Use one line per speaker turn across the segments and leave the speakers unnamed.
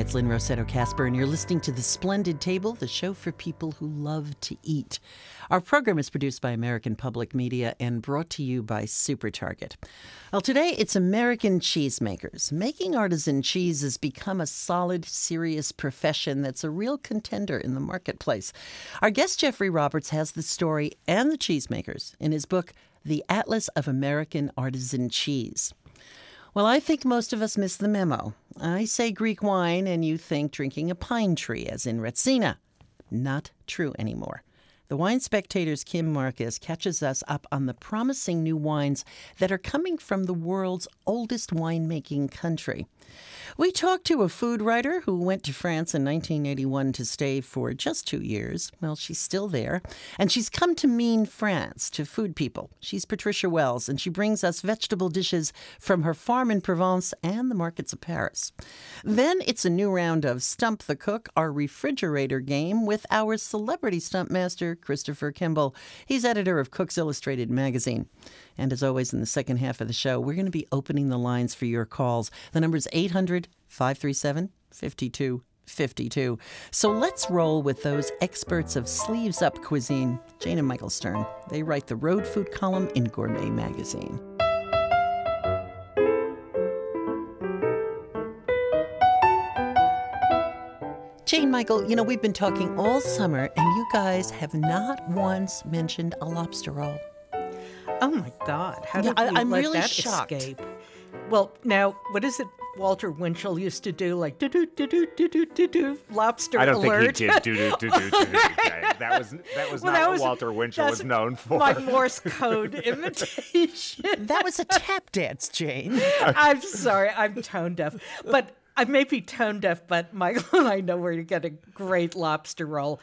it's Lynn Rossetto Casper, and you're listening to The Splendid Table, the show for people who love to eat. Our program is produced by American Public Media and brought to you by SuperTarget. Well, today it's American cheesemakers. Making artisan cheese has become a solid, serious profession that's a real contender in the marketplace. Our guest, Jeffrey Roberts, has the story and the cheesemakers in his book, The Atlas of American Artisan Cheese. Well, I think most of us miss the memo. I say Greek wine and you think drinking a pine tree, as in Retsina. Not true anymore. The Wine Spectator's Kim Marcus catches us up on the promising new wines that are coming from the world's oldest winemaking country. We talked to a food writer who went to France in 1981 to stay for just 2 years. Well, she's still there. And she's come to mean France, to food people. She's Patricia Wells, and she brings us vegetable dishes from her farm in Provence and the markets of Paris. Then it's a new round of Stump the Cook, our refrigerator game, with our celebrity stump master, Christopher Kimball. He's editor of Cook's Illustrated magazine. And as always, in the second half of the show, we're going to be opening the lines for your calls. The number is 800-537-5252. So let's roll with those experts of sleeves-up cuisine, Jane and Michael Stern. They write the road food column in Gourmet magazine. Jane, Michael, we've been talking all summer, and you guys have not once mentioned a lobster roll.
Oh, my God. How did I'm let really that shocked. Escape? Well, now, what is it Walter Winchell used to do? Like, do-do-do-do-do-do-do-do, lobster alert.
I don't think he did do-do-do-do-do-do. That was not what Walter Winchell was known for.
My Morse code imitation.
That was a tap dance, Jane.
I'm sorry. I'm tone deaf. But I may be tone deaf, but Michael and I know where to get a great lobster roll.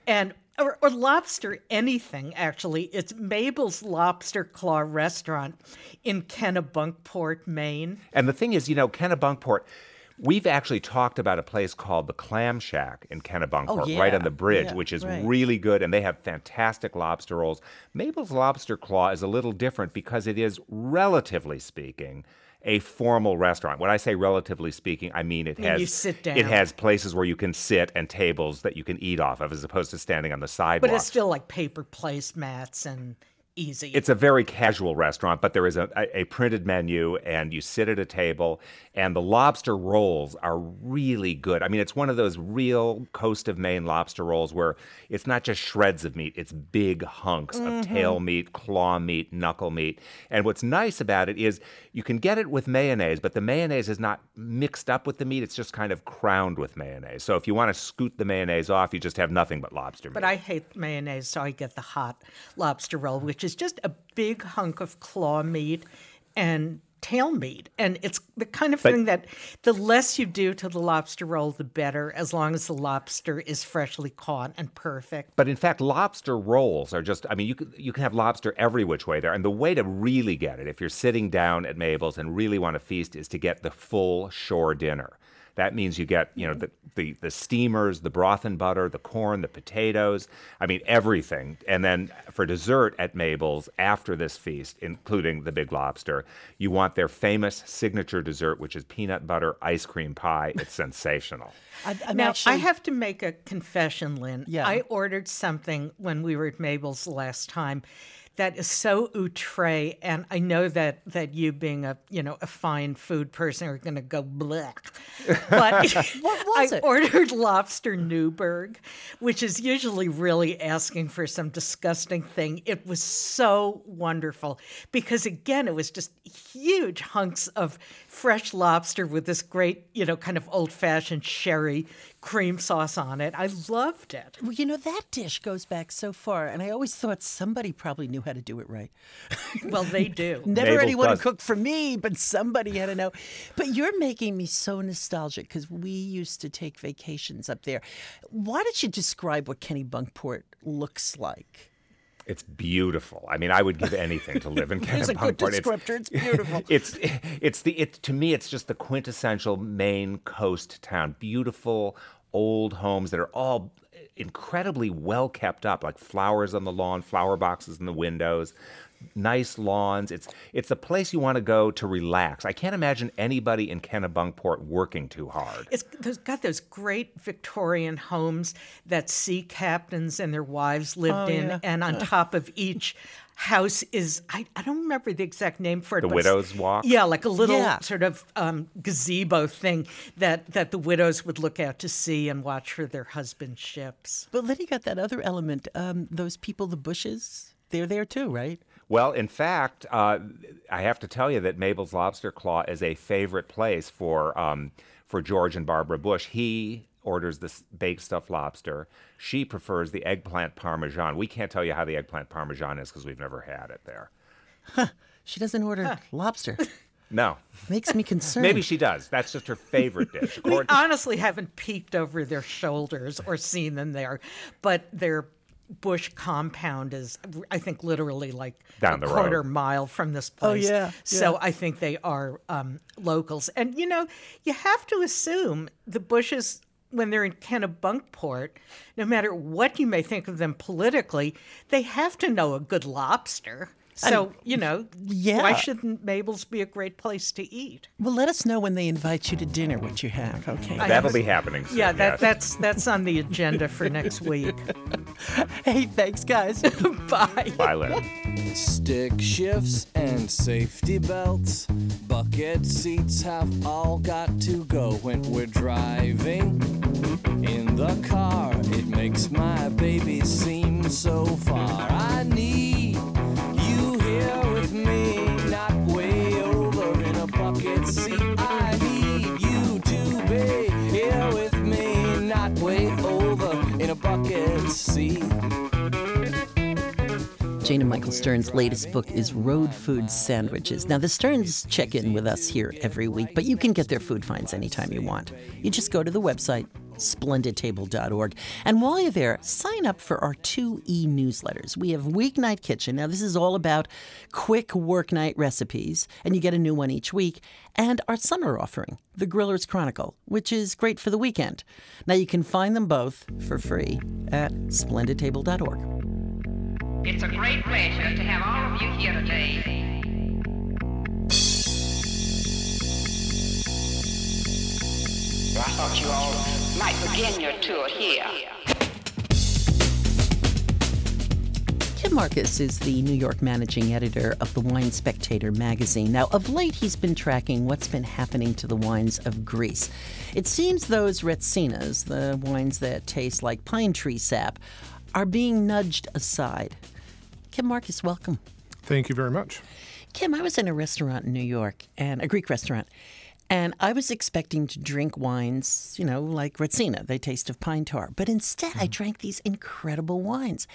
Or lobster anything, actually. It's Mabel's Lobster Claw Restaurant in Kennebunkport, Maine.
And the thing is, Kennebunkport, we've actually talked about a place called the Clam Shack in Kennebunkport, right on the bridge, which is really good, and they have fantastic lobster rolls. Mabel's Lobster Claw is a little different because it is, relatively speaking, a formal restaurant. When I say relatively speaking, I mean
you sit down.
It has places where you can sit and tables that you can eat off of as opposed to standing on the sidewalk.
But it's still like paper placemats and easy.
It's a very casual restaurant, but there is a printed menu, and you sit at a table, and the lobster rolls are really good. I mean, it's one of those real coast of Maine lobster rolls where it's not just shreds of meat, it's big hunks of tail meat, claw meat, knuckle meat. And what's nice about it is you can get it with mayonnaise, but the mayonnaise is not mixed up with the meat. It's just kind of crowned with mayonnaise. So if you want to scoot the mayonnaise off, you just have nothing but lobster meat.
But I hate mayonnaise, so I get the hot lobster roll, which is just a big hunk of claw meat and tail meat. And it's the kind of thing that the less you do to the lobster roll, the better, as long as the lobster is freshly caught and perfect.
But in fact, lobster rolls are just, you can have lobster every which way there. And the way to really get it, if you're sitting down at Mabel's and really want to feast, is to get the full shore dinner. That means you get, the steamers, the broth and butter, the corn, the potatoes, everything. And then for dessert at Mabel's after this feast, including the big lobster, you want their famous signature dessert, which is peanut butter ice cream pie. It's sensational.
I have to make a confession, Lynn.
Yeah.
I ordered something when we were at Mabel's last time that is so outre, and I know that you, being a fine food person, are going to go bleh. But
What was it?
I ordered lobster Newburg, which is usually really asking for some disgusting thing. It was so wonderful because, again, it was just huge hunks of fresh lobster with this great, kind of old-fashioned sherry cream sauce on it. I loved it.
Well, that dish goes back so far, and I always thought somebody probably knew how to do it right.
Well, they do.
Never
Mabel's
anyone
does.
who cooked for me, but somebody had to know. But you're making me so nostalgic because we used to take vacations up there. Why don't you describe what Kennebunkport looks like?
It's beautiful. I would give anything to live in Kennebunkport.
It's a good descriptor. It's beautiful.
To me, it's just the quintessential Maine coast town. Beautiful old homes that are all incredibly well kept up, like flowers on the lawn, flower boxes in the windows. nice lawns. It's a place you want to go to relax. I can't imagine anybody in Kennebunkport working too hard.
It's got those great Victorian homes that sea captains and their wives lived in,
yeah.
and on top of each house is, I don't remember the exact name for it.
The
but
Widow's Walk?
Yeah, like a little
Yeah.
sort of gazebo thing that the widows would look out to sea and watch for their husbands' ships.
But then you got that other element. Those people, the Bushes, they're there too, right?
Well, in fact, I have to tell you that Mabel's Lobster Claw is a favorite place for George and Barbara Bush. He orders this baked stuffed lobster. She prefers the eggplant parmesan. We can't tell you how the eggplant parmesan is because we've never had it there.
She doesn't order lobster.
No.
Makes me concerned.
Maybe she does. That's just her favorite dish.
We honestly haven't peeked over their shoulders or seen them there, but their Bush compound is, I think, literally like
Down
a
the
quarter
road.
mile from this place.
yeah,
So
yeah.
I think they are locals. And, you know, you have to assume the Bushes, when they're in Kennebunkport, no matter what you may think of them politically, they have to know a good lobster. So, you know,
yeah.
why shouldn't Mabel's be a great place to eat?
Well, let us know when they invite you to dinner what you have, okay?
That'll be happening soon.
Yeah,
yes.
that's on the agenda for next week.
Hey, thanks, guys.
Bye.
Bye, Lynn.
Stick shifts and safety belts. Bucket seats have all got to go when we're driving. In the car, it makes my baby seem so far. I need you here with me, not way over in a bucket seat. I need you to be here with me, not way over in a bucket seat.
Jane and Michael Stern's latest book is Road Food Sandwiches. Now, the Sterns check in with us here every week, but you can get their food finds anytime you want. You just go to the website, splendidtable.org. And while you're there, sign up for our 2 e-newsletters. We have Weeknight Kitchen. Now, this is all about quick work night recipes, and you get a new one each week. And our summer offering, The Griller's Chronicle, which is great for the weekend. Now, you can find them both for free at splendidtable.org.
It's a great pleasure to have all of you here today. I thought you all might begin your tour here.
Kim Marcus is the New York managing editor of the Wine Spectator magazine. Now, of late, he's been tracking what's been happening to the wines of Greece. It seems those Retsinas, the wines that taste like pine tree sap, are being nudged aside. Kim Marcus, welcome.
Thank you very much.
Kim, I was in a restaurant in New York, and a Greek restaurant, and I was expecting to drink wines, you know, like Retsina. They taste of pine tar. But instead, I drank these incredible wines.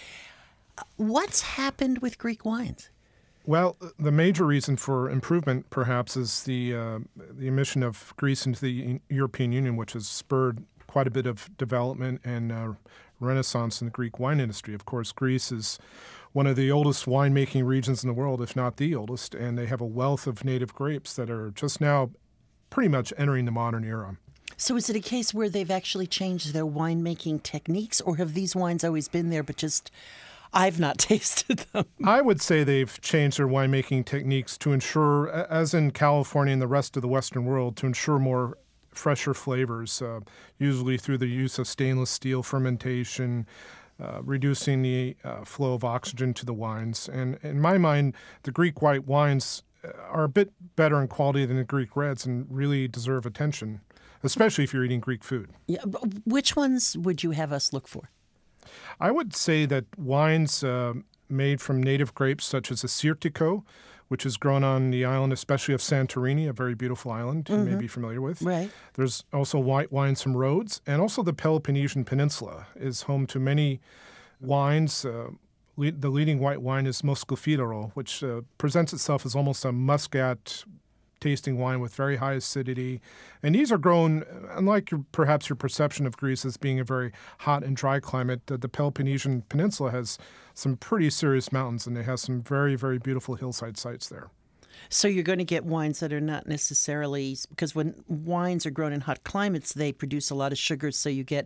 What's happened with Greek wines?
Well, the major reason for improvement, perhaps, is the admission of Greece into the European Union, which has spurred quite a bit of development and renaissance in the Greek wine industry. Of course, Greece is one of the oldest winemaking regions in the world, if not the oldest, and they have a wealth of native grapes that are just now pretty much entering the modern era.
So is it a case where they've actually changed their winemaking techniques, or have these wines always been there, but just I've not tasted them?
I would say they've changed their winemaking techniques to ensure, as in California and the rest of the Western world, to ensure more fresher flavors, usually through the use of stainless steel fermentation, reducing the flow of oxygen to the wines. And in my mind, the Greek white wines are a bit better in quality than the Greek reds and really deserve attention, especially if you're eating Greek food.
Yeah, but which ones would you have us look for?
I would say that wines made from native grapes, such as a Sirtiko, which is grown on the island, especially of Santorini, a very beautiful island you may be familiar with.
Right.
There's also white wines from Rhodes, and also the Peloponnesian Peninsula is home to many wines. The leading white wine is Moscofilero, which presents itself as almost a muscat tasting wine with very high acidity. And these are grown, unlike perhaps your perception of Greece as being a very hot and dry climate, the Peloponnesian Peninsula has some pretty serious mountains, and it has some very, very beautiful hillside sites there.
So you're going to get wines that are not necessarily, because when wines are grown in hot climates, they produce a lot of sugars, so you get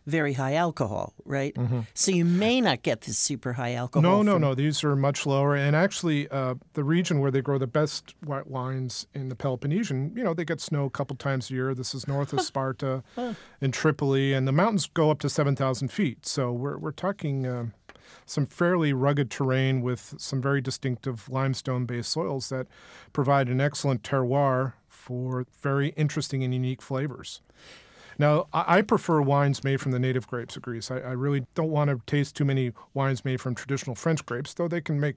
very high alcohol, right? So you may not get this super high alcohol.
No. These are much lower. And actually, the region where they grow the best white wines in the Peloponnesian, they get snow a couple times a year. This is north of Sparta in Tripoli, and the mountains go up to 7,000 feet. So we're talking some fairly rugged terrain with some very distinctive limestone-based soils that provide an excellent terroir for very interesting and unique flavors. Now, I prefer wines made from the native grapes of Greece. I really don't want to taste too many wines made from traditional French grapes, though they can make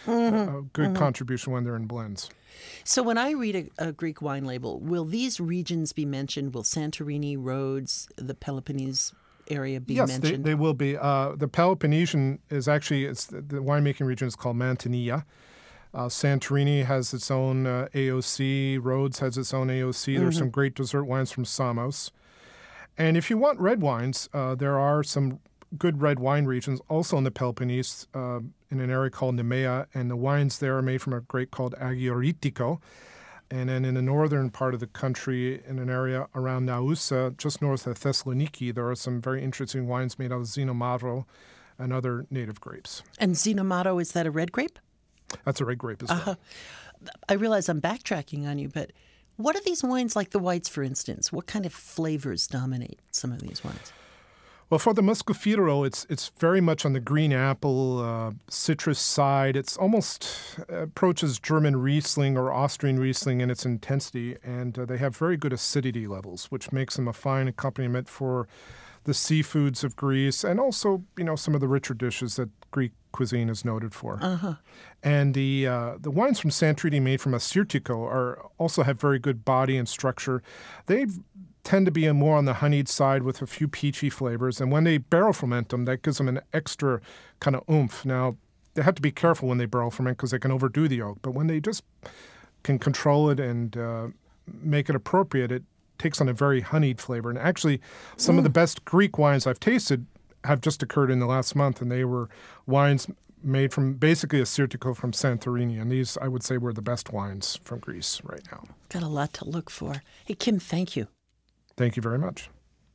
a good contribution when they're in blends.
So when I read a Greek wine label, will these regions be mentioned? Will Santorini, Rhodes, the Peloponnese area be mentioned?
Yes, they will be. The Peloponnesian is actually, the winemaking region is called Mantinea. Santorini has its own AOC. Rhodes has its own AOC. There's some great dessert wines from Samos. And if you want red wines, there are some good red wine regions also in the Peloponnese in an area called Nemea, and the wines there are made from a grape called Agioritiko. And then in the northern part of the country, in an area around Naousa, just north of Thessaloniki, there are some very interesting wines made out of Xinomaro and other native grapes.
And Xinomaro, is that a red grape?
That's a red grape as well.
I realize I'm backtracking on you, but what are these wines like the whites, for instance? What kind of flavors dominate some of these wines?
Well, for the Muscofero, it's very much on the green apple, citrus side. It's almost approaches German Riesling or Austrian Riesling in its intensity, and they have very good acidity levels, which makes them a fine accompaniment for the seafoods of Greece and also, some of the richer dishes that Greek cuisine is noted for. And the wines from Santorini made from Assyrtiko also have very good body and structure. They tend to be more on the honeyed side with a few peachy flavors. And when they barrel ferment them, that gives them an extra kind of oomph. Now, they have to be careful when they barrel ferment because they can overdo the oak. But when they just can control it and make it appropriate, it takes on a very honeyed flavor. And actually, some of the best Greek wines I've tasted have just occurred in the last month, and they were wines made from basically Assyrtiko from Santorini. And these, I would say, were the best wines from Greece right now.
Got a lot to look for. Hey, Kim, thank you.
Thank you very much.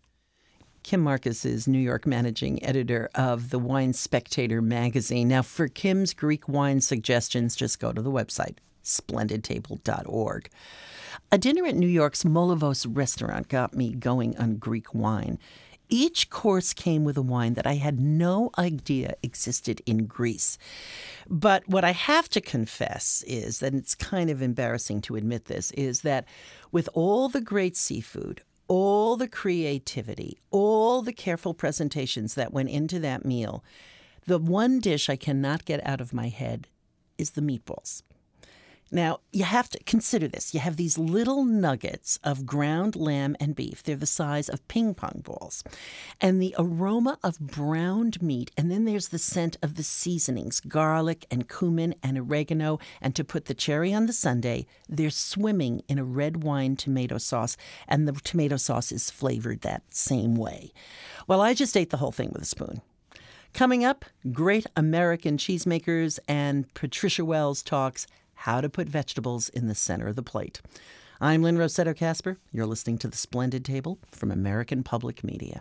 Kim Marcus is New York managing editor of the Wine Spectator magazine. Now, for Kim's Greek wine suggestions, just go to the website, splendidtable.org. A dinner at New York's Molovos restaurant got me going on Greek wine. Each course came with a wine that I had no idea existed in Greece. But what I have to confess is, and it's kind of embarrassing to admit this, is that with all the great seafood, all the creativity, all the careful presentations that went into that meal, the one dish I cannot get out of my head is the meatballs. Now, you have to consider this. You have these little nuggets of ground lamb and beef. They're the size of ping pong balls. And the aroma of browned meat, and then there's the scent of the seasonings, garlic and cumin and oregano. And to put the cherry on the sundae, they're swimming in a red wine tomato sauce, and the tomato sauce is flavored that same way. Well, I just ate the whole thing with a spoon. Coming up, great American cheesemakers, and Patricia Wells talks how to put vegetables in the center of the plate. I'm Lynn Rossetto Kasper. You're listening to The Splendid Table from American Public Media.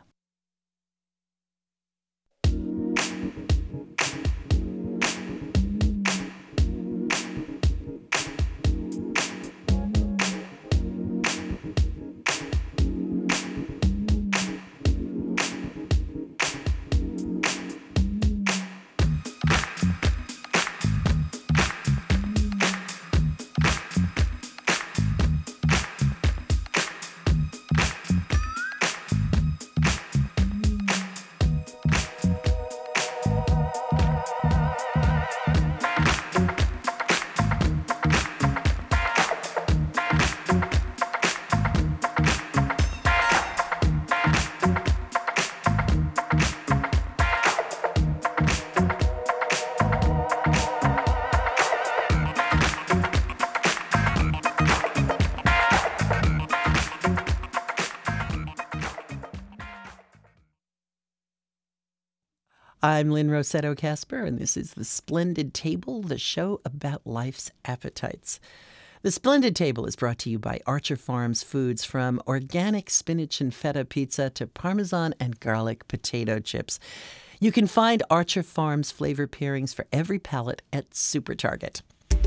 I'm Lynn Rossetto Kasper, and this is The Splendid Table, the show about life's appetites. The Splendid Table is brought to you by Archer Farms Foods, from organic spinach and feta pizza to Parmesan and garlic potato chips. You can find Archer Farms flavor pairings for every palate at SuperTarget.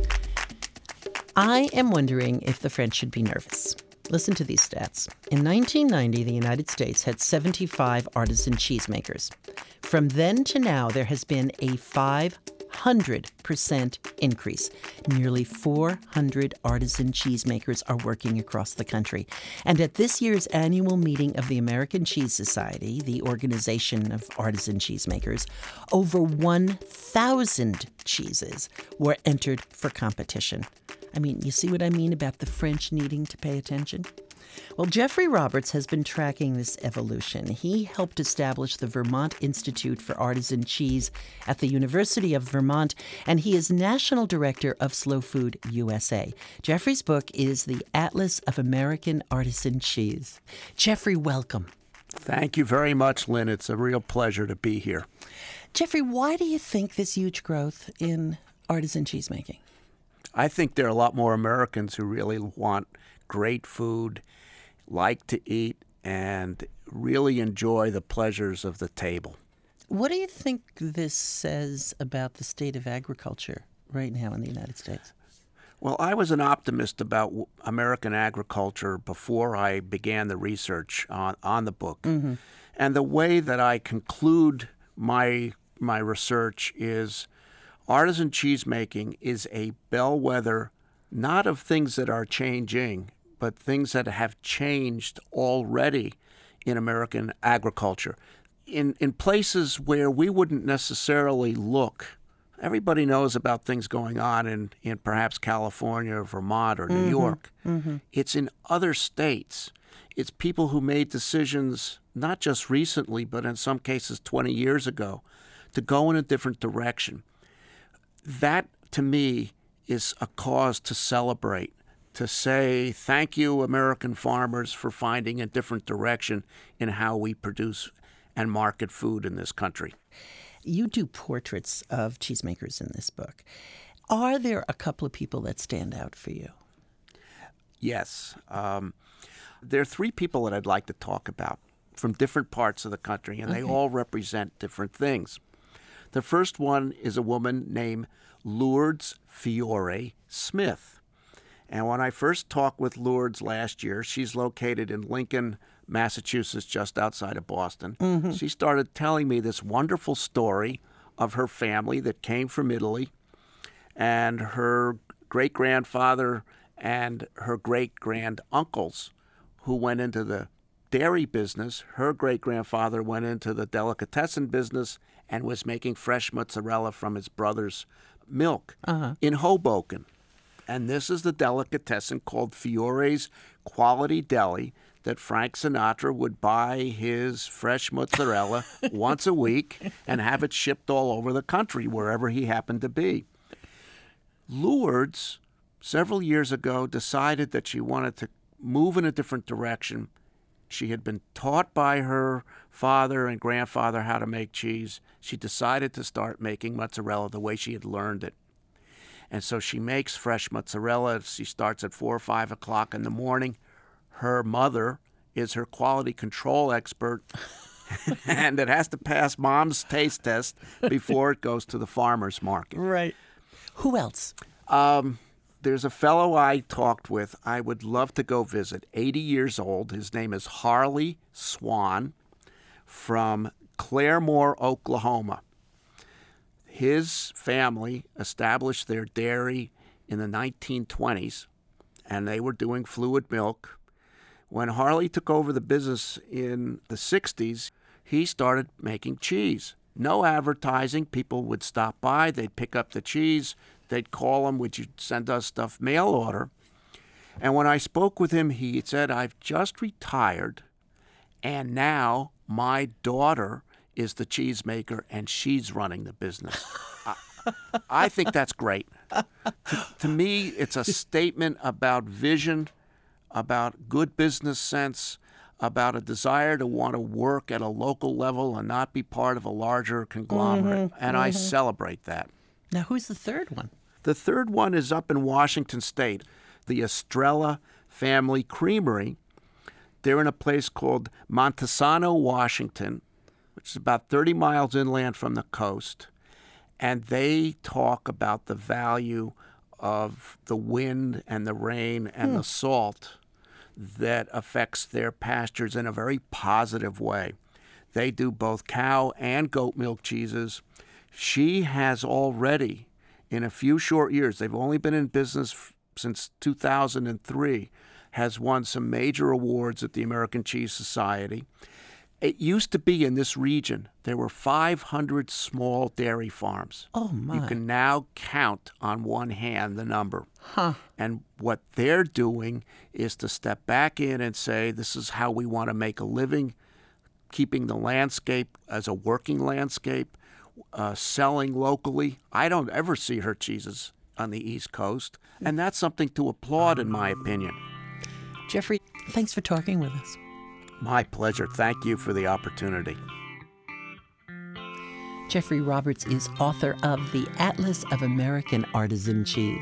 I am wondering if the French should be nervous. Listen to these stats. In 1990, the United States had 75 artisan cheesemakers. From then to now, there has been a 500% increase. Nearly 400 artisan cheesemakers are working across the country. And at this year's annual meeting of the American Cheese Society, the organization of artisan cheesemakers, over 1,000 cheeses were entered for competition. I mean, you see what I mean about the French needing to pay attention? Well, Jeffrey Roberts has been tracking this evolution. He helped establish the Vermont Institute for Artisan Cheese at the University of Vermont, and he is National Director of Slow Food USA. Jeffrey's book is The Atlas of American Artisan Cheese. Jeffrey, welcome.
Thank you very much, Lynn. It's a real pleasure to be here.
Jeffrey, why do you think this huge growth in artisan cheesemaking?
I think there are a lot more Americans who really want great food, like to eat, and really enjoy the pleasures of the table.
What do you think this says about the state of agriculture right now in the United States?
Well, I was an optimist about American agriculture before I began the research on the book. Mm-hmm. And the way that I conclude my research is artisan cheesemaking is a bellwether, not of things that are changing, but things that have changed already in American agriculture. In places where we wouldn't necessarily look, everybody knows about things going on in perhaps California or Vermont or New York. Mm-hmm. It's in other states. It's people who made decisions, not just recently, but in some cases 20 years ago, to go in a different direction. That, to me, is a cause to celebrate, to say thank you, American farmers, for finding a different direction in how we produce and market food in this country.
You do portraits of cheesemakers in this book. Are there a couple of people that stand out for you?
Yes. There are three people that I'd like to talk about from different parts of the country, and they all represent different things. The first one is a woman named Lourdes Fiore Smith. And when I first talked with Lourdes last year, she's located in Lincoln, Massachusetts, just outside of Boston. Mm-hmm. She started telling me this wonderful story of her family that came from Italy, and her great-grandfather and her great-grand-uncles who went into the dairy business. Her great-grandfather went into the delicatessen business and was making fresh mozzarella from his brother's milk in Hoboken. And this is the delicatessen called Fiore's Quality Deli that Frank Sinatra would buy his fresh mozzarella once a week and have it shipped all over the country, wherever he happened to be. Lourdes, several years ago, decided that she wanted to move in a different direction. She had been taught by her father and grandfather how to make cheese. She decided to start making mozzarella the way she had learned it. And so she makes fresh mozzarella. She starts at 4 or 5 o'clock in the morning. Her mother is her quality control expert, and it has to pass Mom's taste test before it goes to the farmer's market.
Right. Who else?
There's a fellow I talked with I would love to go visit, 80 years old. His name is Harley Swan from Claremore, Oklahoma. His family established their dairy in the 1920s, and they were doing fluid milk. When Harley took over the business in the 60s, he started making cheese. No advertising. People would stop by. They'd pick up the cheese. They'd call him, would you send us stuff mail order? And when I spoke with him, he said, I've just retired, and now my daughter is the cheesemaker, and she's running the business. I think that's great. To me, it's a statement about vision, about good business sense, about a desire to want to work at a local level and not be part of a larger conglomerate. And I celebrate that.
Now, who's the third one?
The third one is up in Washington State. the Estrella Family Creamery. They're in a place called Montesano, Washington, which is about 30 miles inland from the coast. And they talk about the value of the wind and the rain and the salt that affects their pastures in a very positive way. They do both cow and goat milk cheeses. She has already, in a few short years, they've only been in business since 2003, has won some major awards at the American Cheese Society. It used to be in this region, there were 500 small dairy farms.
Oh, my.
You can now count on one hand the number.
Huh.
And what they're doing is to step back in and say, this is how we want to make a living, keeping the landscape as a working landscape, selling locally. I don't ever see her cheeses on the East Coast, and that's something to applaud, in my opinion.
Jeffrey, thanks for talking with us.
My pleasure. Thank you for the opportunity.
Jeffrey Roberts is author of The Atlas of American Artisan Cheese.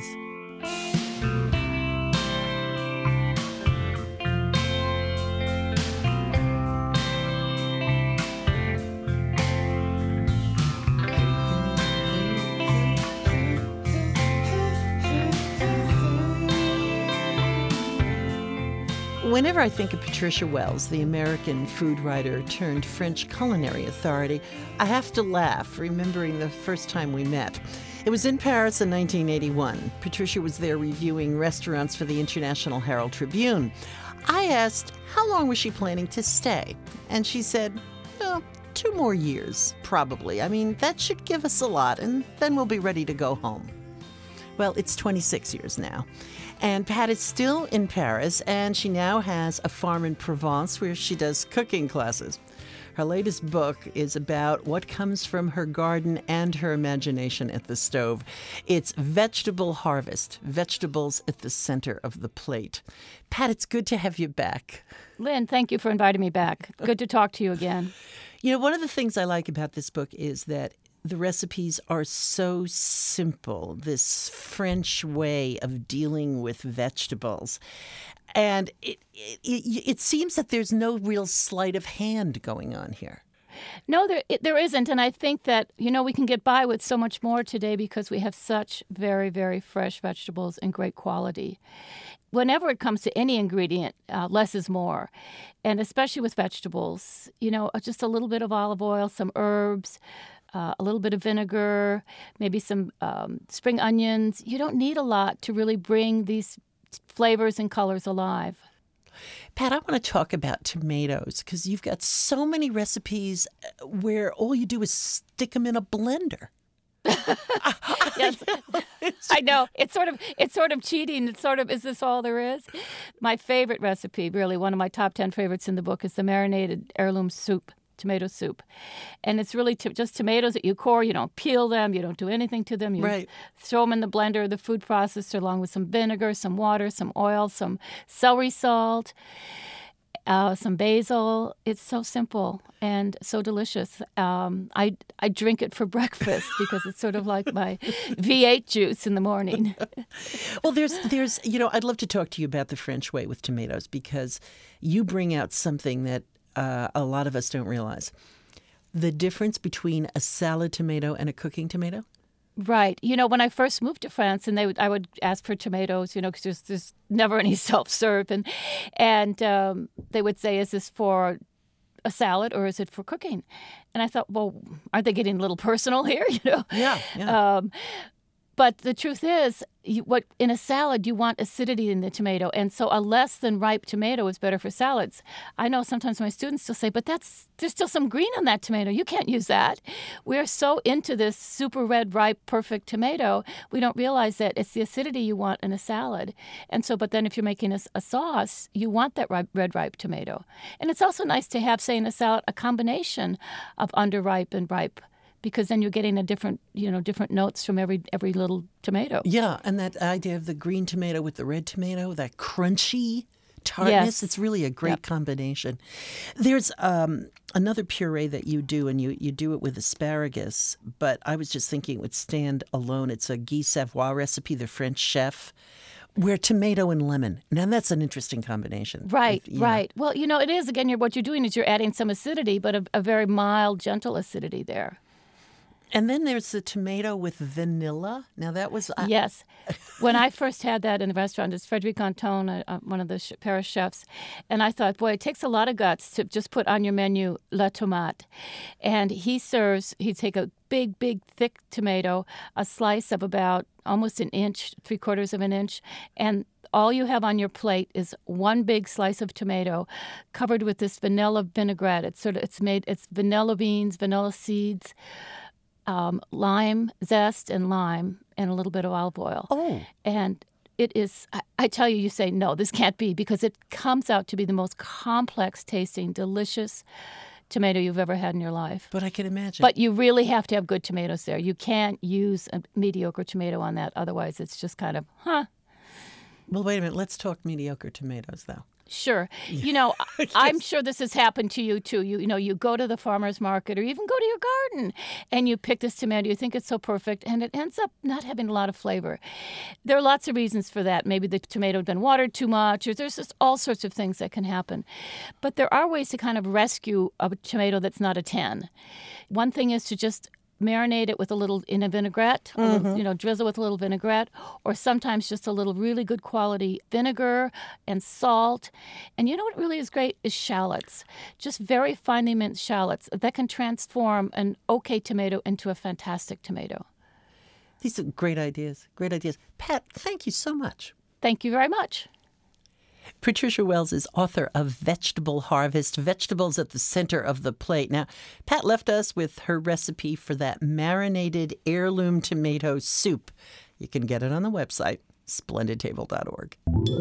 Whenever I think of Patricia Wells, the American food writer turned French culinary authority, I have to laugh, remembering the first time we met. It was in Paris in 1981. Patricia was there reviewing restaurants for the International Herald Tribune. I asked how long was she planning to stay, and she said, 2 more years, probably. I mean, that should give us a lot, and then we'll be ready to go home. Well, it's 26 years now. And Pat is still in Paris, and she now has a farm in Provence where she does cooking classes. Her latest book is about what comes from her garden and her imagination at the stove. It's Vegetable Harvest, vegetables at the center of the plate. Pat, it's good to have you back.
Lynn, thank you for inviting me back. Good to talk to you again.
You know, one of the things I like about this book is that the recipes are so simple, this French way of dealing with vegetables. And it seems that there's no real sleight of hand going on here.
No, there isn't. And I think that, we can get by with so much more today because we have such very, very fresh vegetables and great quality. Whenever it comes to any ingredient, less is more. And especially with vegetables, just a little bit of olive oil, some herbs, a little bit of vinegar, maybe some spring onions. You don't need a lot to really bring these flavors and colors alive.
Pat, I want to talk about tomatoes because you've got so many recipes where all you do is stick them in a blender.
Yes, I know. It's sort of cheating. Is this all there is? My favorite recipe, really, one of my top 10 favorites in the book, is the marinated heirloom soup. Tomato soup. And it's really just tomatoes that you core. You don't peel them. You don't do anything to them. You throw them in the blender, the food processor, along with some vinegar, some water, some oil, some celery salt, some basil. It's so simple and so delicious. I drink it for breakfast because it's sort of like my V8 juice in the morning.
Well, there's I'd love to talk to you about the French way with tomatoes because you bring out something that a lot of us don't realize. The difference between a salad tomato and a cooking tomato?
Right. When I first moved to France, and I would ask for tomatoes, because there's never any self-serve. And they would say, is this for a salad or is it for cooking? And I thought, well, aren't they getting a little personal here?
Yeah.
But the truth is, in a salad, you want acidity in the tomato. And so a less than ripe tomato is better for salads. I know sometimes my students still say, but there's still some green on that tomato. You can't use that. We're so into this super red, ripe, perfect tomato, we don't realize that it's the acidity you want in a salad. And so, but then if you're making a sauce, you want that red, ripe tomato. And it's also nice to have, say, in a salad, a combination of underripe and ripe, because then you're getting a different notes from every little tomato.
Yeah, and that idea of the green tomato with the red tomato, that crunchy tartness,
yes.
It's really a great combination. There's another puree that you do, and you do it with asparagus, but I was just thinking it would stand alone. It's a Guy Savoy recipe, the French chef. Where tomato and lemon. Now, that's an interesting combination.
Right,
Yeah.
right. Well, it is, again, what you're doing is you're adding some acidity, but a very mild, gentle acidity there.
And then there's the tomato with vanilla. Now, that was...
Yes. When I first had that in the restaurant, it's Frederic Anton, one of the Paris chefs, and I thought, boy, it takes a lot of guts to just put on your menu La Tomate. And he'd take a big, big, thick tomato, a slice of about almost an inch, 3/4 of an inch, and all you have on your plate is one big slice of tomato covered with this vanilla vinaigrette. It's vanilla beans, vanilla seeds, lime zest and lime, and a little bit of olive oil.
Oh.
And it is, I tell you, you say, no, this can't be, because it comes out to be the most complex tasting, delicious tomato you've ever had in your life.
But I can imagine.
But you really have to have good tomatoes there. You can't use a mediocre tomato on that. Otherwise, it's just kind of,
Well, wait a minute. Let's talk mediocre tomatoes, though.
Sure. I'm sure this has happened to you, too. You go to the farmer's market or even go to your garden and you pick this tomato. You think it's so perfect, and it ends up not having a lot of flavor. There are lots of reasons for that. Maybe the tomato had been watered too much, or there's just all sorts of things that can happen. But there are ways to kind of rescue a tomato that's not a 10. One thing is to just marinate it with in a vinaigrette, drizzle with a little vinaigrette, or sometimes just a little really good quality vinegar and salt. And you know what really is great is shallots. Just very finely minced shallots that can transform an okay tomato into a fantastic tomato.
These are great ideas. Great ideas. Pat, thank you so much.
Thank you very much.
Patricia Wells is author of Vegetable Harvest, Vegetables at the Center of the Plate. Now, Pat left us with her recipe for that marinated heirloom tomato soup. You can get it on the website, splendidtable.org.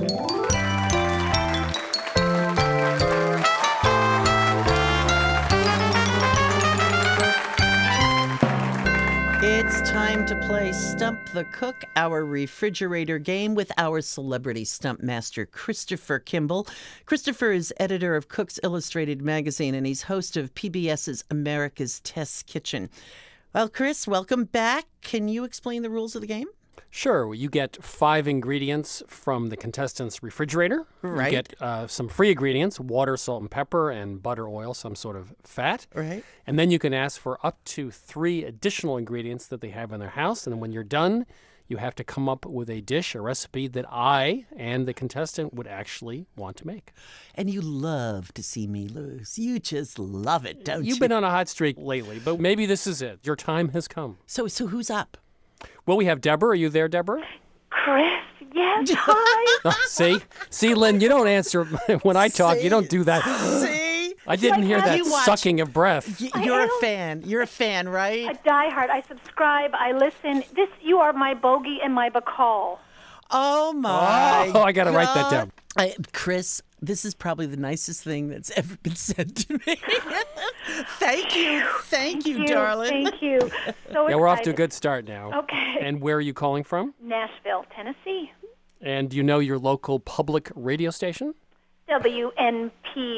It's time to play Stump the Cook, our refrigerator game with our celebrity stump master, Christopher Kimball. Christopher is editor of Cook's Illustrated magazine, and he's host of PBS's America's Test Kitchen. Well, Chris, welcome back. Can you explain the rules of the game?
Sure. You get 5 ingredients from the contestant's refrigerator.
Right.
You get some free ingredients, water, salt, and pepper, and butter, oil, some sort of fat.
Right.
And then you can ask for up to 3 additional ingredients that they have in their house. And then when you're done, you have to come up with a dish, a recipe that I and the contestant would actually want to make.
And you love to see me lose. You just love it, don't you?
You've been on a hot streak lately, but maybe this is it. Your time has come.
So who's up?
Well, we have Deborah. Are you there, Deborah?
Chris, yes, hi.
See, Lynn, you don't answer when I talk. You don't do that.
See?
I didn't hear that sucking of breath.
You're a fan. You're a fan, right?
A diehard. I subscribe. I listen. You are my bogey and my Bacall.
Oh, my
I got to write that down.
Chris, this is probably the nicest thing that's ever been said to me. Thank you, darling.
Thank you. So
we're off to a good start now.
Okay.
And where are you calling from?
Nashville, Tennessee.
And do you know your local public radio station?
WNPR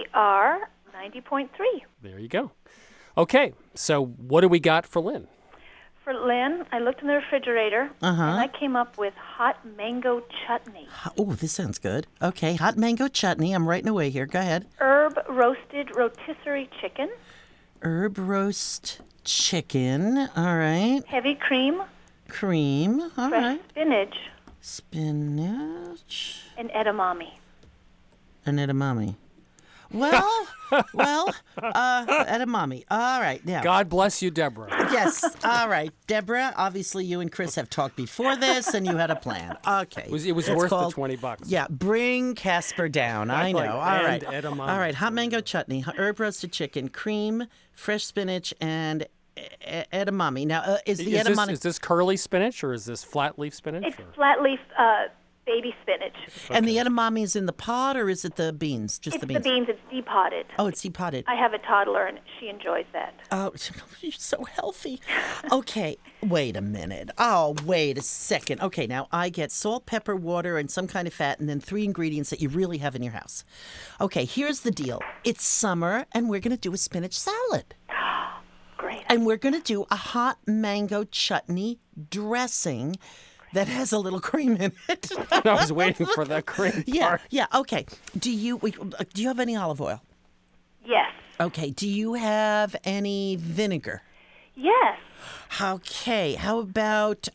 90.3.
There you go. Okay, so what do we got for Lynn?
For Lynn, I looked in the refrigerator, and I came up with hot mango chutney.
Oh, this sounds good. Okay, hot mango chutney. I'm writing away here. Go ahead.
Herb roasted rotisserie chicken.
Herb roast chicken. All right.
Heavy cream.
Cream. All
fresh
right.
spinach.
Spinach.
And edamame.
An edamame. Well, edamame. All right, now.
God bless you, Deborah.
Yes, all right. Deborah, obviously you and Chris have talked before this, and you had a plan. Okay.
It was worth the $20.
Yeah, bring Casper down. I know. All right.
Edamame.
All right, hot mango chutney, herb roasted chicken, cream, fresh spinach, and edamame. Now, is edamame...
Is this curly spinach, or is this flat leaf spinach?
It's flat leaf baby spinach.
Okay. And the edamame is in the pot, or is it the beans? Just
it's
the beans?
The beans. It's depotted.
Oh, it's depotted.
I have a toddler, and she enjoys that.
Oh, you're so healthy. Okay, wait a minute. Oh, wait a second. Okay, now I get salt, pepper, water, and some kind of fat, and then 3 ingredients that you really have in your house. Okay, here's the deal. It's summer, and we're going to do a spinach salad.
Great.
And we're going to do a hot mango chutney dressing. that has a little cream in it.
I was waiting for that cream part.
Yeah, okay. Do you have any olive oil?
Yes.
Okay. Do you have any vinegar?
Yes.
Okay. How about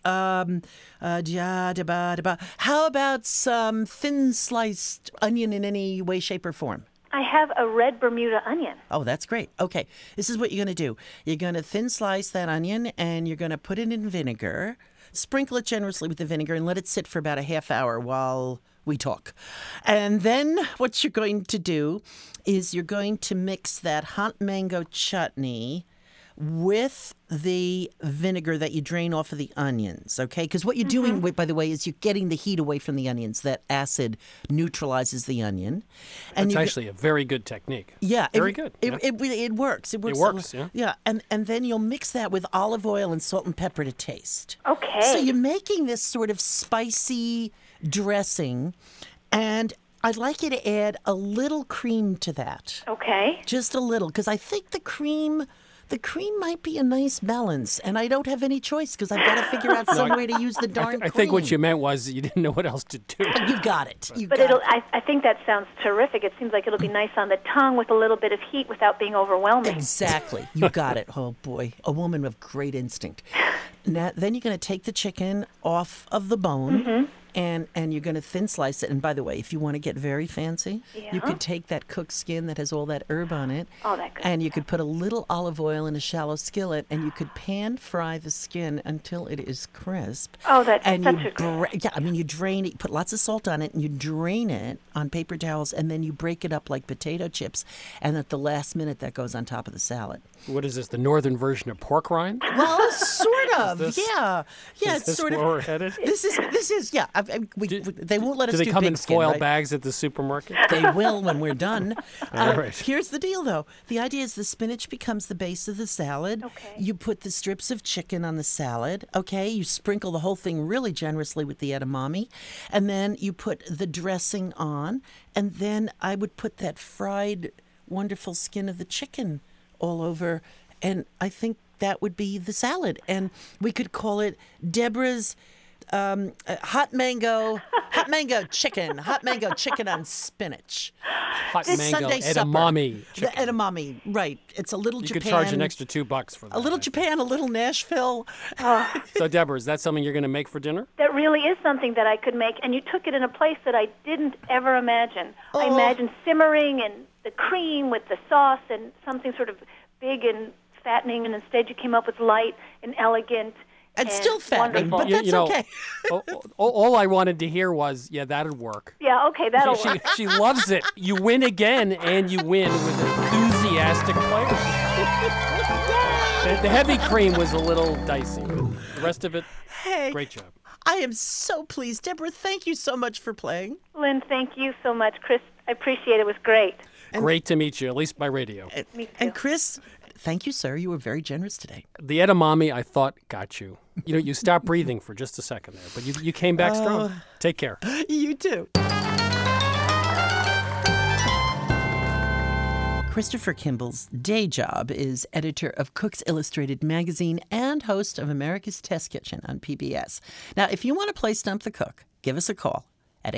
how about some thin sliced onion in any way, shape, or form?
I have a red Bermuda onion.
Oh, that's great. Okay. This is what you're going to do. You're going to thin slice that onion and you're going to put it in vinegar. Sprinkle it generously with the vinegar and let it sit for about a half hour while we talk. And then what you're going to do is you're going to mix that hot mango chutney with the vinegar that you drain off of the onions, okay? Because what you're doing, by the way, is you're getting the heat away from the onions. That acid neutralizes the onion. And
It's actually a very good technique.
Yeah.
Very good.
It works. It works,
yeah.
Yeah, and then you'll mix that with olive oil and salt and pepper to taste.
Okay.
So you're making this sort of spicy dressing, and I'd like you to add a little cream to that.
Okay.
Just a little, because I think the cream might be a nice balance, and I don't have any choice because I've got to figure out some way to use the darn cream.
I think what you meant was you didn't know what else to do.
You got it.
I think that sounds terrific. It seems like it'll be nice on the tongue with a little bit of heat without being overwhelming.
Exactly. You got it. Oh, boy. A woman with great instinct. Now, then you're going to take the chicken off of the bone. And you're going to thin slice it. And by the way, if you want to get very fancy, you could take that cooked skin that has all that herb on it.
Oh, that good.
And you could put a little olive oil in a shallow skillet, and you could pan fry the skin until it is crisp.
Oh, that's
and
such a great.
you drain it. You put lots of salt on it, and you drain it on paper towels, and then you break it up like potato chips. And at the last minute, that goes on top of the salad.
What is this, the northern version of pork rind?
Well, sort of. Yeah.
Is
It's
this
sort of.
where we're headed?
This is. Yeah. They won't let us
Do
do
they come
big
in
skin,
foil
right?
bags at the supermarket?
They will when we're done.
All right.
Here's the deal, though. The idea is the spinach becomes the base of the salad.
Okay.
You put the strips of chicken on the salad. Okay. You sprinkle the whole thing really generously with the edamame. And then you put the dressing on. And then I would put that fried, wonderful skin of the chicken all over. And I think that would be the salad. And we could call it Deborah's hot mango chicken on spinach.
Hot
This
mango
Sunday supper.
edamame
The
chicken.
edamame, right. It's a little
You
Japan.
could charge an extra $2 for that.
A little Japan, a little Nashville.
So, Deborah, is that something you're going to make for dinner?
That really is something that I could make, and you took it in a place that I didn't ever imagine. I imagined simmering and the cream with the sauce and something sort of big and fattening, and instead you came up with light and elegant.
And still fattening,
wonderful.
but that's okay.
All I wanted to hear was, yeah, that'd work.
Yeah, okay, that'll work.
She loves it. You win again, and you win with enthusiastic players. The heavy cream was a little dicey. The rest of it,
Hey,
great job.
I am so pleased. Deborah, thank you so much for playing.
Lynn, thank you so much. Chris, I appreciate it. It was great.
Great to meet you, at least by radio.
Me too.
And Chris, thank you, sir. You were very generous today.
The edamame, I thought, got you. You stopped breathing for just a second there, but you came back strong. Take care.
You too. Christopher Kimball's day job is editor of Cook's Illustrated magazine and host of America's Test Kitchen on PBS. Now, if you want to play Stump the Cook, give us a call at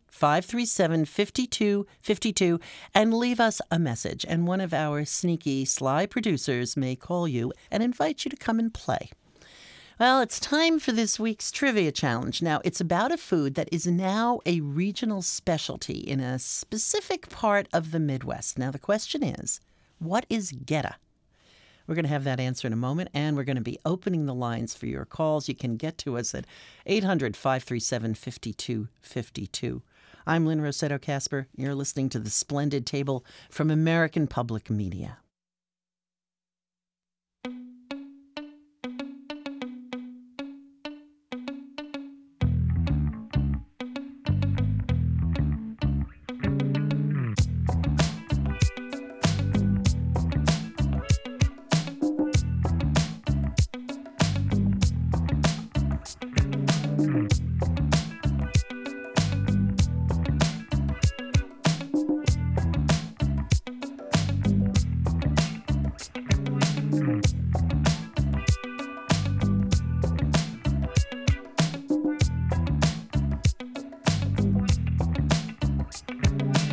800-537-5252 and leave us a message. And one of our sneaky, sly producers may call you and invite you to come and play. Well, it's time for this week's trivia challenge. Now, it's about a food that is now a regional specialty in a specific part of the Midwest. Now, the question is, what is geta? We're going to have that answer in a moment, and we're going to be opening the lines for your calls. You can get to us at 800-537-5252. I'm Lynn Rossetto Kasper. You're listening to The Splendid Table from American Public Media.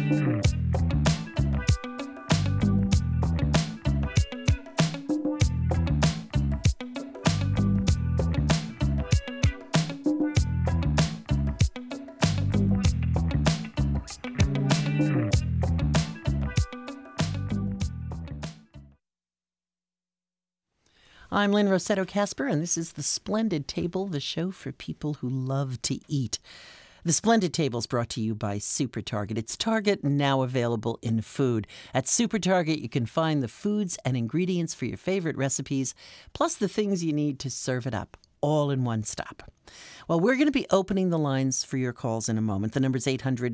I'm Lynn Rossetto Casper, and this is The Splendid Table, the show for people who love to eat. The Splendid Table is brought to you by Super Target. It's Target, now available in food. At Super Target, you can find the foods and ingredients for your favorite recipes, plus the things you need to serve it up, all in one stop. Well, we're going to be opening the lines for your calls in a moment. The number's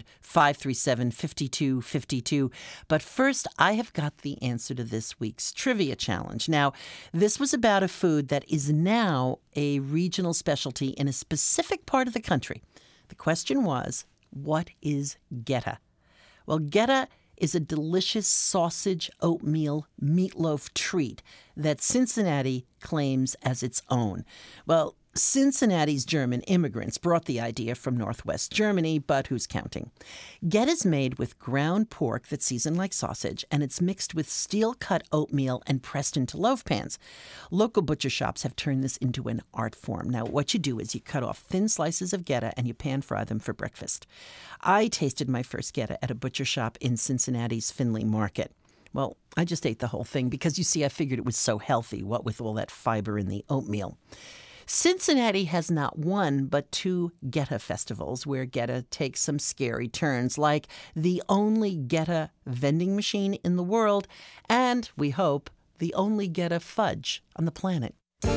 800-537-5252. But first, I have got the answer to this week's trivia challenge. Now, this was about a food that is now a regional specialty in a specific part of the country. The question was, what is geta? Well, geta is a delicious sausage oatmeal meatloaf treat that Cincinnati claims as its own. Well, Cincinnati's German immigrants brought the idea from Northwest Germany, but who's counting? Geta is made with ground pork that's seasoned like sausage, and it's mixed with steel-cut oatmeal and pressed into loaf pans. Local butcher shops have turned this into an art form. Now, what you do is you cut off thin slices of geta and you pan-fry them for breakfast. I tasted my first geta at a butcher shop in Cincinnati's Findlay Market. Well, I just ate the whole thing because, you see, I figured it was so healthy, what with all that fiber in the oatmeal. Cincinnati has not one but two geta festivals where geta takes some scary turns, like the only geta vending machine in the world and, we hope, the only geta fudge on the planet.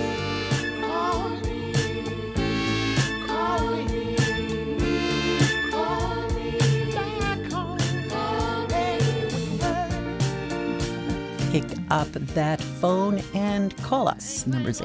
Pick up that phone and call us. Number's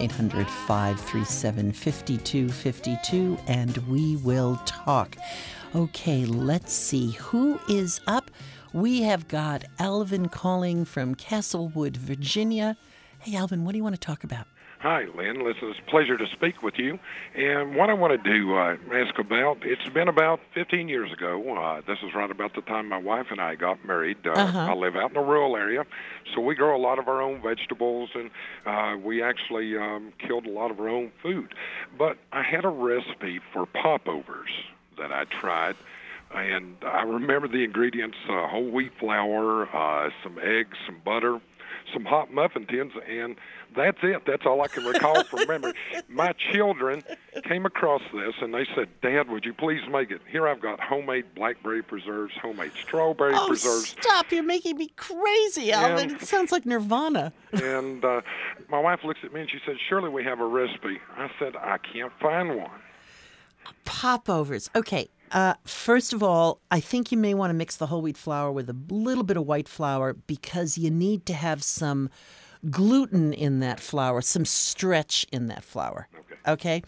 800-537-5252, and we will talk. Okay, let's see. Who is up? We have got Alvin calling from Castlewood, Virginia. Hey, Alvin, what do you want to talk about?
Hi, Lynn. Listen, it's a pleasure to speak with you. And what I want to do, ask about, it's been about 15 years ago. This is right about the time my wife and I got married. I live out in a rural area, so we grow a lot of our own vegetables, and we actually killed a lot of our own food. But I had a recipe for popovers that I tried, and I remember the ingredients: whole wheat flour, some eggs, some butter, some hot muffin tins, and that's it. That's all I can recall from memory. My children came across this, and they said, "Dad, would you please make it?" Here I've got homemade blackberry preserves, homemade strawberry preserves.
Stop. You're making me crazy, Alvin. It sounds like Nirvana.
And my wife looks at me, and she said, "Surely we have a recipe." I said, "I can't find one."
Popovers. Okay. First of all, I think you may want to mix the whole wheat flour with a little bit of white flour because you need to have some gluten in that flour, some stretch in that flour. Okay?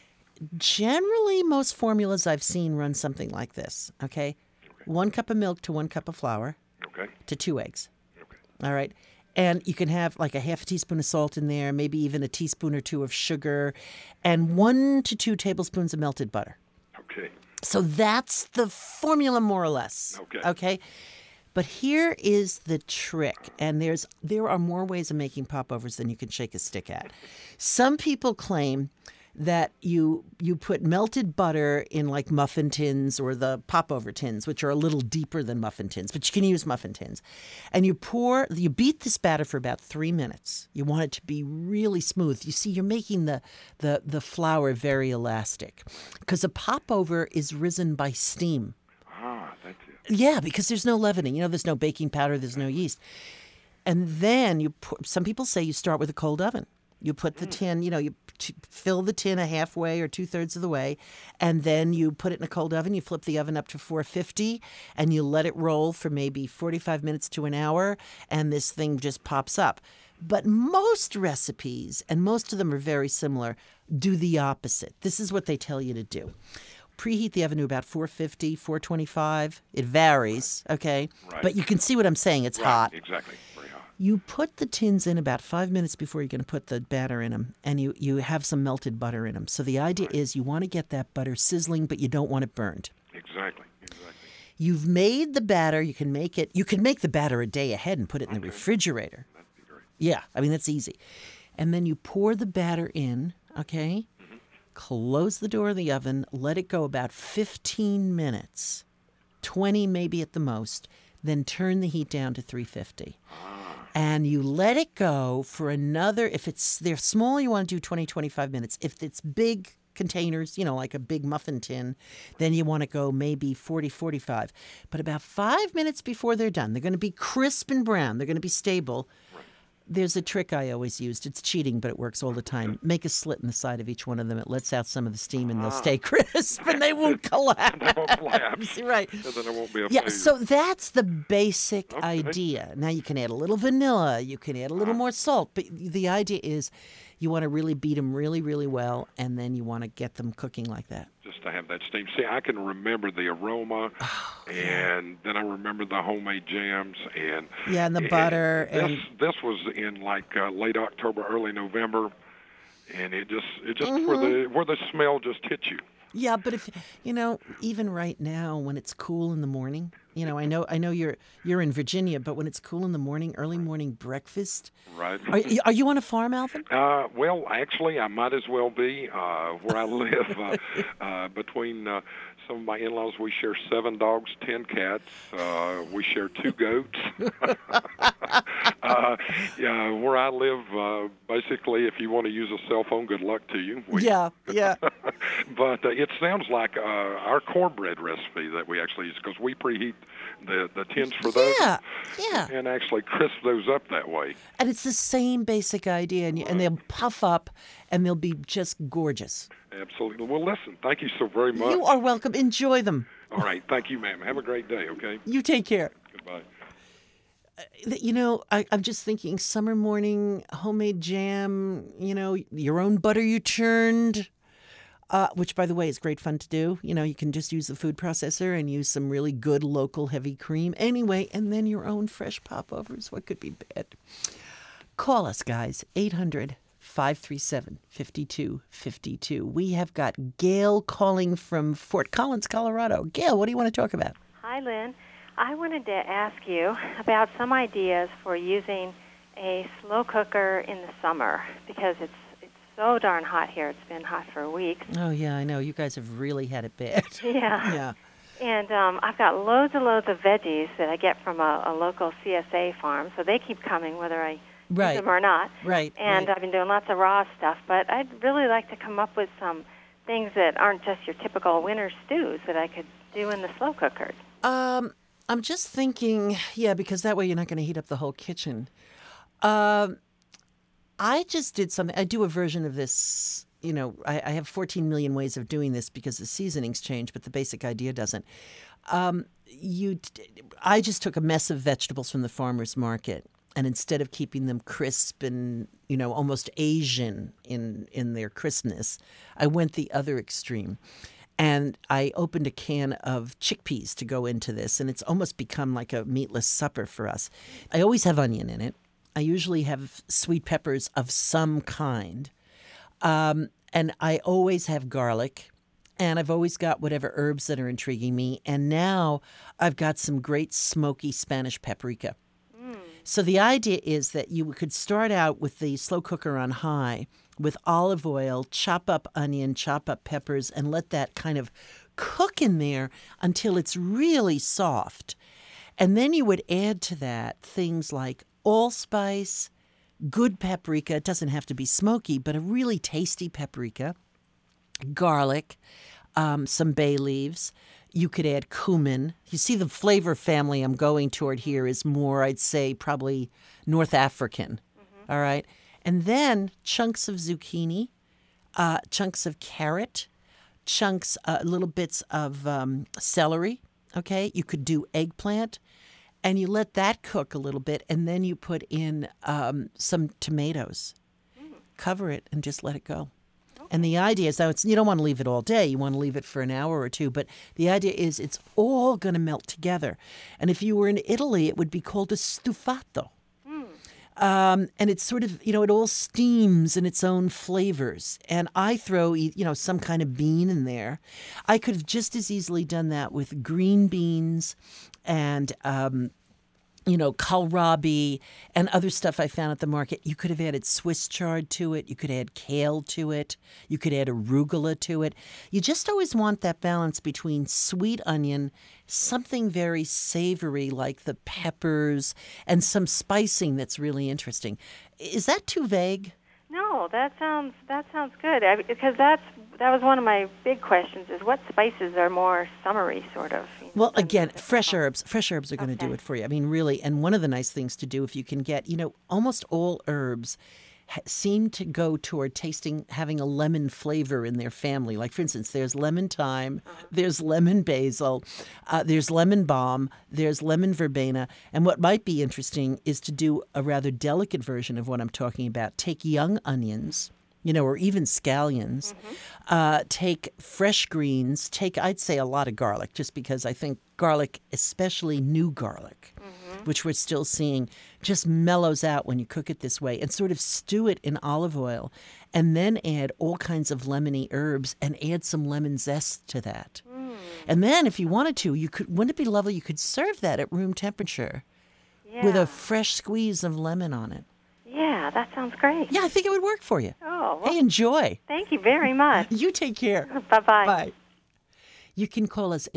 Generally, most formulas I've seen run something like this. Okay? 1 cup of milk to 1 cup of flour to 2 eggs. All right? And you can have like a half a teaspoon of salt in there, maybe even a teaspoon or 2 of sugar, and 1 to 2 tablespoons of melted butter.
Okay.
So that's the formula, more or less. Okay. But here is the trick, and there are more ways of making popovers than you can shake a stick at. Some people claim that you put melted butter in like muffin tins or the popover tins, which are a little deeper than muffin tins, but you can use muffin tins. And you beat this batter for about 3 minutes. You want it to be really smooth. You see, you're making the flour very elastic because a popover is risen by steam.
Ah, that's it.
Yeah, because there's no leavening. There's no baking powder, there's no yeast. And then some people say you start with a cold oven. You put the tin, you fill the tin a halfway or 2/3 of the way, and then you put it in a cold oven. You flip the oven up to 450, and you let it roll for maybe 45 minutes to an hour, and this thing just pops up. But most recipes, and most of them are very similar, do the opposite. This is what they tell you to do. Preheat the oven to about 450, 425. It varies, okay?
Right.
But you can see what I'm saying. It's hot.
Exactly. Very hot.
You put the tins in about 5 minutes before you're going to put the batter in them, and you have some melted butter in them. So the idea is you want to get that butter sizzling, but you don't want it burned.
Exactly.
You've made the batter. You can make the batter a day ahead and put it in the refrigerator.
That'd be great.
Yeah, I mean, that's easy. And then you pour the batter in, okay? Close the door of the oven. Let it go about 15 minutes, 20 maybe at the most. Then turn the heat down to 350. And you let it go for another, if they're small, you want to do 20, 25 minutes. If it's big containers, like a big muffin tin, then you want to go maybe 40, 45. But about 5 minutes before they're done, they're going to be crisp and brown. They're going to be stable. There's a trick I always used. It's cheating, but it works all the time. Make a slit in the side of each one of them. It lets out some of the steam, and they'll stay crisp, and they won't collapse.
They won't collapse.
Right.
And then it won't be a
Yeah,
failure.
so that's the basic idea. Now you can add a little vanilla. You can add a little more salt. But the idea is you want to really beat them really, really well, and then you want to get them cooking like that.
Just to have that steam. See, I can remember the aroma, and then I remember the homemade jams, and
the butter.
This was in like late October, early November, and it just where the smell just hit you.
Yeah, but if even right now when it's cool in the morning, I know you're in Virginia, but when it's cool in the morning, early morning breakfast.
Right.
Are you on a farm, Alvin?
Well, actually, I might as well be. Where I live, between some of my in-laws, we share 7 dogs, 10 cats. We share 2 goats. Where I live, basically, if you want to use a cell phone, good luck to you.
Yeah.
But it sounds like our cornbread recipe that we actually use, because we preheat the tins for those.
Yeah.
And actually crisp those up that way.
And it's the same basic idea, and they'll puff up, and they'll be just gorgeous.
Absolutely. Well, listen, thank you so very much.
You are welcome. Enjoy them.
All right. Thank you, ma'am. Have a great day, okay?
You take care.
Goodbye.
I'm just thinking summer morning, homemade jam, your own butter you churned, which, by the way, is great fun to do. You can just use the food processor and use some really good local heavy cream. Anyway, and then your own fresh popovers. What could be bad? Call us, guys, 800-537-5252. We have got Gail calling from Fort Collins, Colorado. Gail, what do you want to talk about?
Hi, Lynn. I wanted to ask you about some ideas for using a slow cooker in the summer, because it's so darn hot here. It's been hot for weeks.
Oh, yeah, I know. You guys have really had it bad.
Yeah. And I've got loads and loads of veggies that I get from a local CSA farm, so they keep coming whether I use them or not.
Right.
And I've been doing lots of raw stuff, but I'd really like to come up with some things that aren't just your typical winter stews that I could do in the slow cooker.
I'm just thinking, because that way you're not going to heat up the whole kitchen. I just did something. I do a version of this. I have 14 million ways of doing this because the seasonings change, but the basic idea doesn't. I just took a mess of vegetables from the farmer's market, and instead of keeping them crisp and, almost Asian in their crispness, I went the other extreme. And I opened a can of chickpeas to go into this, and it's almost become like a meatless supper for us. I always have onion in it. I usually have sweet peppers of some kind. And I always have garlic. And I've always got whatever herbs that are intriguing me. And now I've got some great smoky Spanish paprika. So the idea is that you could start out with the slow cooker on high with olive oil, chop up onion, chop up peppers, and let that kind of cook in there until it's really soft. And then you would add to that things like allspice, good paprika. It doesn't have to be smoky, but a really tasty paprika, garlic, some bay leaves. You could add cumin. You see, the flavor family I'm going toward here is more, I'd say, probably North African. Mm-hmm. All right. And then chunks of zucchini, chunks of carrot, little bits of celery. Okay. You could do eggplant. And you let that cook a little bit. And then you put in some tomatoes. Cover it and just let it go. And the idea is, now you don't want to leave it all day. You want to leave it for an hour or two. But the idea is it's all going to melt together. And if you were in Italy, it would be called a stufato. And it's sort of, it all steams in its own flavors. And I throw, some kind of bean in there. I could have just as easily done that with green beans and, kohlrabi and other stuff I found at the market. You could have added Swiss chard to it. You could add kale to it. You could add arugula to it. You just always want that balance between sweet onion, something very savory like the peppers, and some spicing that's really interesting. Is that too vague?
No, that sounds good. Because that was one of my big questions: is what spices are more summery, sort of.
Well, again, fresh herbs. Fresh herbs are going to do it for you. I mean, really. And one of the nice things to do, if you can get, almost all herbs seem to go toward having a lemon flavor in their family. Like, for instance, there's lemon thyme, there's lemon basil, there's lemon balm, there's lemon verbena. And what might be interesting is to do a rather delicate version of what I'm talking about. Take young onions, or even scallions, take fresh greens, I'd say a lot of garlic, just because I think garlic, especially new garlic, which we're still seeing, just mellows out when you cook it this way, and sort of stew it in olive oil, and then add all kinds of lemony herbs and add some lemon zest to that. And then if you wanted to, wouldn't it be lovely? You could serve that at room temperature with a fresh squeeze of lemon on it.
Yeah, that sounds great.
Yeah, I think it would work for you.
Oh, well,
hey, enjoy.
Thank you very much.
You take care.
Bye-bye.
Bye. You can call us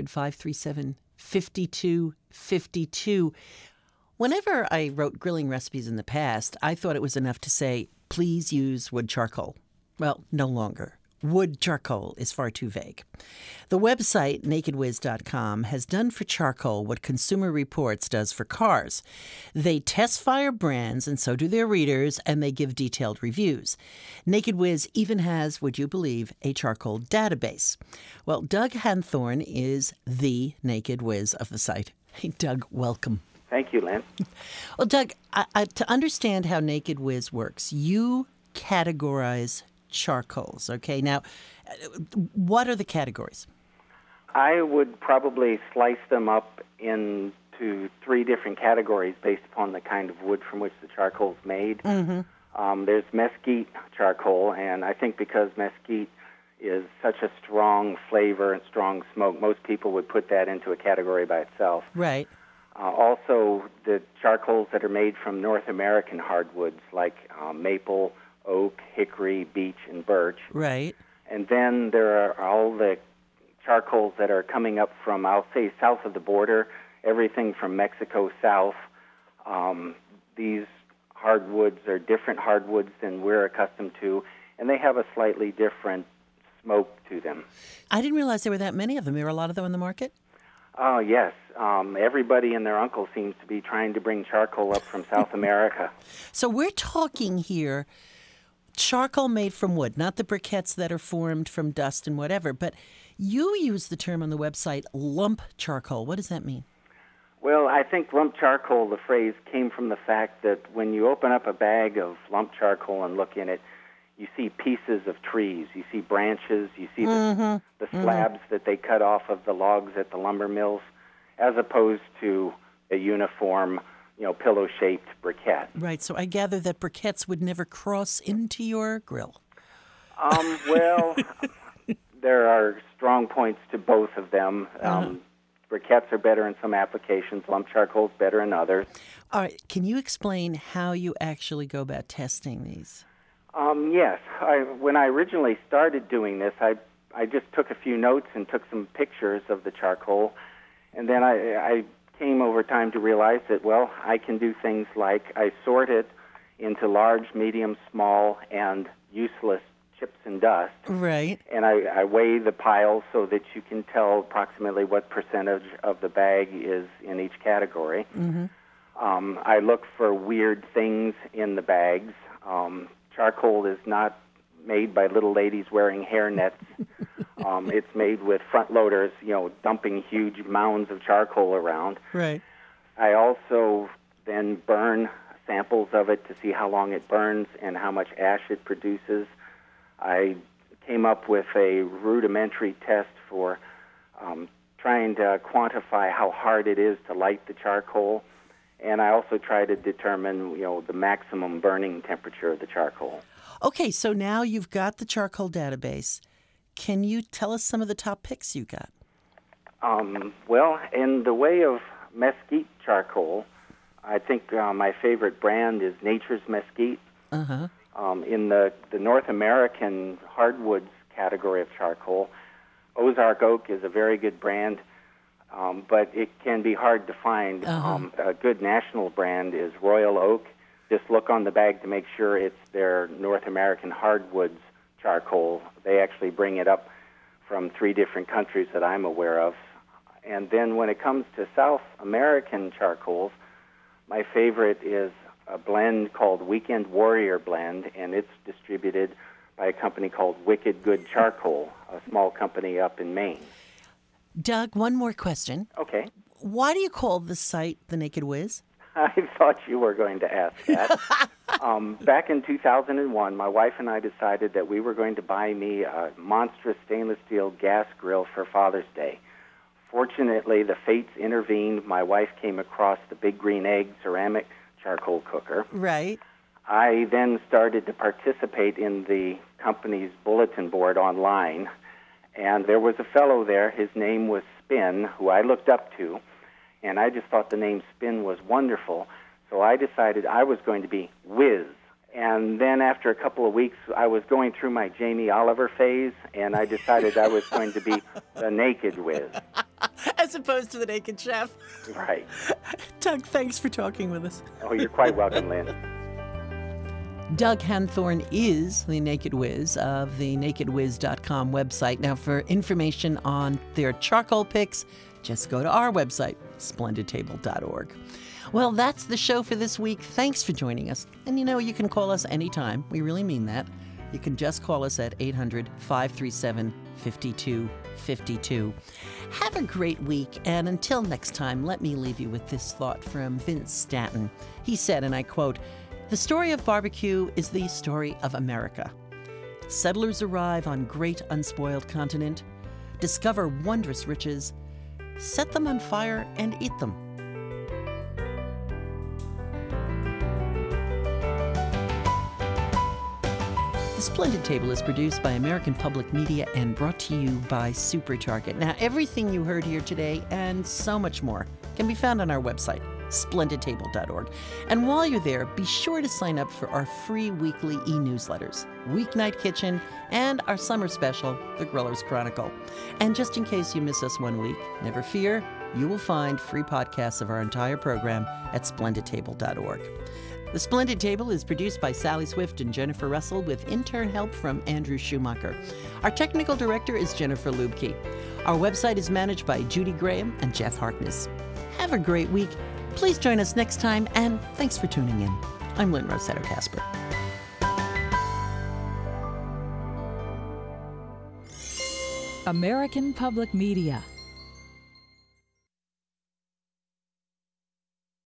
800-537-5252. Whenever I wrote grilling recipes in the past, I thought it was enough to say, please use wood charcoal. Well, no longer. Wood charcoal is far too vague. The website, nakedwiz.com, has done for charcoal what Consumer Reports does for cars. They test fire brands, and so do their readers, and they give detailed reviews. Naked Wiz even has, would you believe, a charcoal database. Well, Doug Hanthorne is the Naked Wiz of the site. Hey, Doug, welcome.
Thank you, Lynn.
Well, Doug, to understand how Naked Wiz works, you categorize charcoals. Okay, now, what are the categories?
I would probably slice them up into 3 different categories based upon the kind of wood from which the charcoal is made. There's mesquite charcoal, and I think because mesquite is such a strong flavor and strong smoke, most people would put that into a category by itself.
Right.
Also, the charcoals that are made from North American hardwoods like maple, oak, hickory, beech, and birch.
Right.
And then there are all the charcoals that are coming up from, I'll say, south of the border, everything from Mexico south. These hardwoods are different hardwoods than we're accustomed to, and they have a slightly different smoke to them.
I didn't realize there were that many of them. There are a lot of them in the market?
Oh, yes. Everybody and their uncle seems to be trying to bring charcoal up from South America.
So we're talking here charcoal made from wood, not the briquettes that are formed from dust and whatever, but you use the term on the website lump charcoal. What does that mean?
Well, I think lump charcoal, the phrase, came from the fact that when you open up a bag of lump charcoal and look in it, you see pieces of trees, you see branches, you see the slabs that they cut off of the logs at the lumber mills, as opposed to a uniform, pillow-shaped briquette.
Right, so I gather that briquettes would never cross into your grill.
Well, there are strong points to both of them. Briquettes are better in some applications, lump charcoal is better in others.
All right, can you explain how you actually go about testing these?
Yes. When I originally started doing this, I just took a few notes and took some pictures of the charcoal, and then I came over time to realize that, well, I can do things like I sort it into large, medium, small, and useless chips and dust.
Right.
And I weigh the piles so that you can tell approximately what percentage of the bag is in each category. I look for weird things in the bags. Charcoal is not made by little ladies wearing hair nets. It's made with front loaders, dumping huge mounds of charcoal around.
Right.
I also then burn samples of it to see how long it burns and how much ash it produces. I came up with a rudimentary test for trying to quantify how hard it is to light the charcoal. And I also try to determine, the maximum burning temperature of the charcoal.
Okay, so now you've got the charcoal database. Can you tell us some of the top picks you got?
Well, in the way of mesquite charcoal, I think my favorite brand is Nature's Mesquite.
Uh-huh.
In the North American hardwoods category of charcoal, Ozark Oak is a very good brand, but it can be hard to find. A good national brand is Royal Oak. Just look on the bag to make sure it's their North American hardwoods charcoal. They actually bring it up from 3 different countries that I'm aware of. And then when it comes to South American charcoals, my favorite is a blend called Weekend Warrior Blend, and it's distributed by a company called Wicked Good Charcoal, a small company up in Maine.
Doug, one more question.
Okay.
Why do you call the site The Naked Wiz?
I thought you were going to ask that. Back in 2001, my wife and I decided that we were going to buy me a monstrous stainless steel gas grill for Father's Day. Fortunately, the fates intervened. My wife came across the Big Green Egg ceramic charcoal cooker.
Right.
I then started to participate in the company's bulletin board online, and there was a fellow there. His name was Spin, who I looked up to, and I just thought the name Spin was wonderful, so I decided I was going to be Whiz. And then after a couple of weeks, I was going through my Jamie Oliver phase, and I decided I was going to be the Naked Whiz.
As opposed to the Naked Chef.
Right.
Doug, thanks for talking with us.
Oh, you're quite welcome, Lynn.
Doug Hanthorne is the Naked Wiz of the nakedwiz.com website. Now, for information on their charcoal picks, just go to our website, splendidtable.org. Well, that's the show for this week. Thanks for joining us. And you can call us anytime. We really mean that. You can just call us at 800-537-5252. Have a great week, and until next time, let me leave you with this thought from Vince Stanton. He said, and I quote, "The story of barbecue is the story of America. Settlers arrive on great unspoiled continent, discover wondrous riches, set them on fire and eat them. The Splendid Table is produced by American Public Media and brought to you by Super Target. Now, everything you heard here today and so much more can be found on our website, splendidtable.org. And while you're there, be sure to sign up for our free weekly e-newsletters, Weeknight Kitchen, and our summer special, The Griller's Chronicle. And just in case you miss us one week, never fear, you will find free podcasts of our entire program at splendidtable.org. The Splendid Table is produced by Sally Swift and Jennifer Russell with intern help from Andrew Schumacher. Our technical director is Jennifer Lubke. Our website is managed by Judy Graham and Jeff Harkness. Have a great week. Please join us next time, and thanks for tuning in. I'm Lynn Rossetto Kasper.
American Public Media.